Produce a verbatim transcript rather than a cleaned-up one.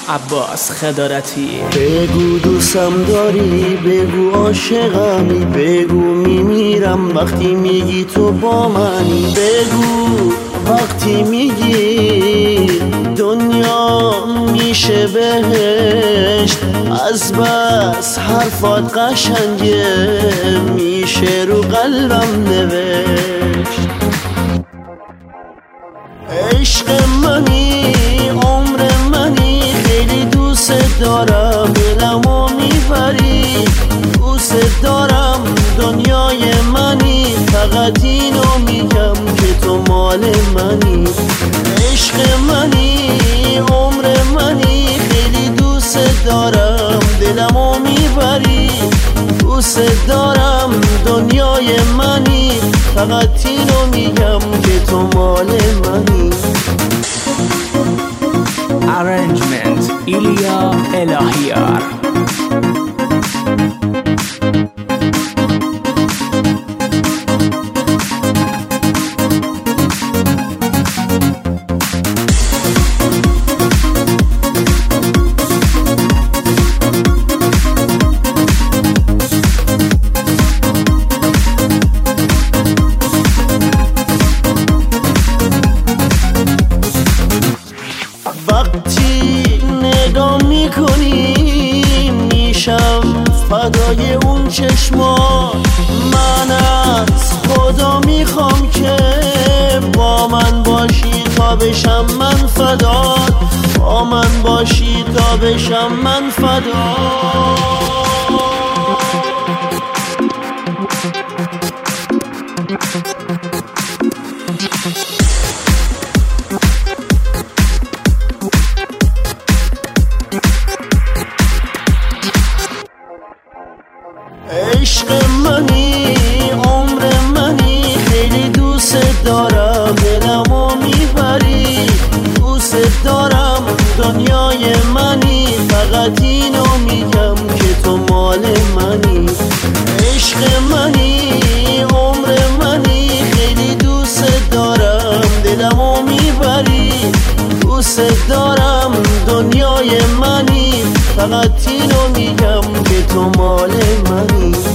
عباس خدارتی. بگو دوستم داری، بگو عاشقمی، بگو میمیرم وقتی میگی تو با منی. بگو وقتی میگی دنیا میشه بهشت، از بس حرفات قشنگه میشه رو قلبم نوشت. عشق منی، عمر منی، خیلی دوست دارم، دلمو میبری، دوست دارم، دنیای منی، فقط اینو میگم که تو مال منی. عشق منی، عمر منی، خیلی دوست دارم، دلمو میبری، دوست دارم، دنیای منی، فقط اینو میگم که تو مال منی. Arrangement ایلیا الهیار. وقتی نگاه میکنی میشم فدای اون چشما، من از خدا میخوام که با من باشی تا بشم من فدات، با من باشی تا بشم من فدات. عشق منی، عمر منی، خیلی دوست دارم، دلمو میبری، دوست دارم، دنیای منی، فقط اینو میگم که تو مال منی. عشق منی، عمر منی، خیلی دوست دارم، دلمو میبری، دوست دارم، دنیای منی، فقط اینو میگم که تو مال منی.